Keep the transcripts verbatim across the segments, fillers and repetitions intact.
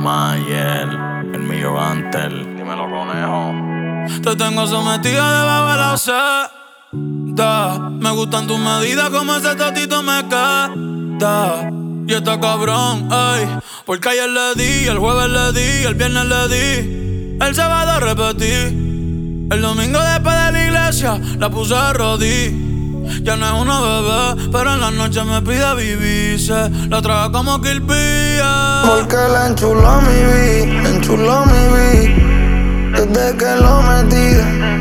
Mayer, el mío Antel. Dímelo, conejo. Te tengo sometida debajo de la seda. Me gustan tus medidas, como ese totito me queda. Y está cabrón, ey, porque ayer le di, el jueves le di, el viernes le di, el sábado repetí, el domingo después de la iglesia la puse a rodillas. Ya no es una bebé, pero en la noche me pide vivirse. La traga como Kill Bill. Porque la enchuló mi beat, enchuló mi beat. Desde que lo metí,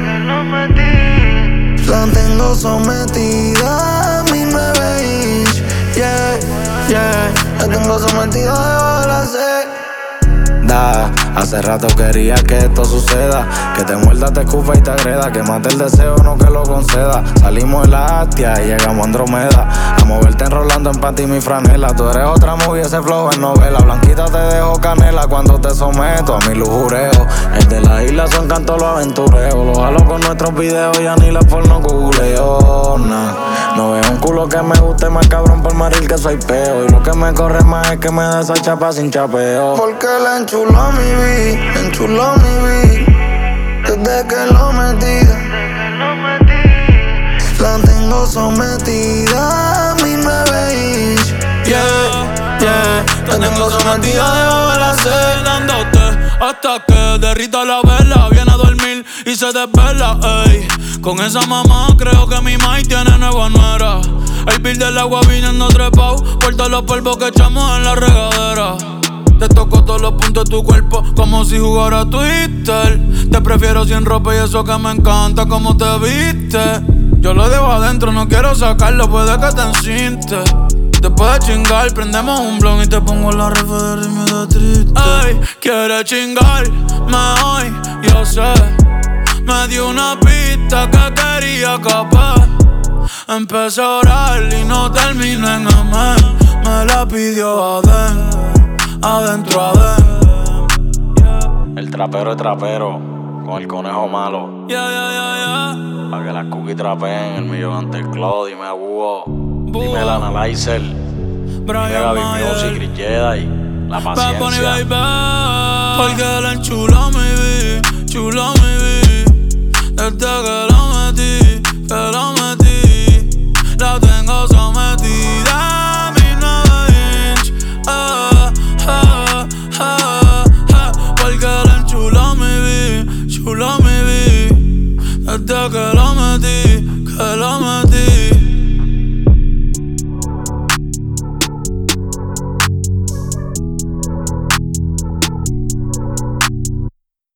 la tengo sometida a mi nueve inch. Yeah, yeah, la tengo sometida debajo de la C. Da, hace rato quería que esto suceda, que te muerda, te escupa y te agreda, que mate el deseo, no que lo conceda. Salimos de la Astia y llegamos a Andromeda, a moverte enrolando en panty mi franela. Tú eres otra movie, ese flow es novela. Blanquita te dejo canela cuando te someto a mi lujureo. El de la isla son cantos los aventureos, los jalo con nuestros videos, ya ni la porno googleo. Nah, no veo un culo que me guste más cabrón por maril que soy peo. Y lo que me corre más es que me dé esa chapa sin chapeo. Porque la enchuló mi beat, enchuló mi beat. Desde que lo metí, la tengo sometida a mi nueve inch. Yeah, yeah, te tengo sometida debajo de la C, dándote hasta que derrita la vela. Viene a dormir y se desvela, ey. Con esa mamá creo que mi mai tiene nueva nuera. El bill del agua viniendo trepao por todos los polvos que echamos en la regadera. Te toco todos los puntos de tu cuerpo como si jugara Twitter. Te prefiero sin ropa y eso que me encanta como te viste. Yo lo dejo adentro, no quiero sacarlo, puede que te encinte. Después de chingar, prendemos un blon y te pongo la refe de ritmo de triste. Ey, quiere chingarme hoy, yo sé. Me dio una pista que quería capaz. Empecé a orar y no terminé en amén. Me la pidió adentro. Adentro, adentro. El trapero es trapero, con el conejo malo. Yeah, yeah, yeah, yeah. Pa' que las cookies trapeen, el millón ante el Claude, dime a Búho. Dime el Analyzer. Dime Gaby Music, Chris Jedi. La paciencia. Porque la enchuló mi vida, chuló mi vida. Desde que la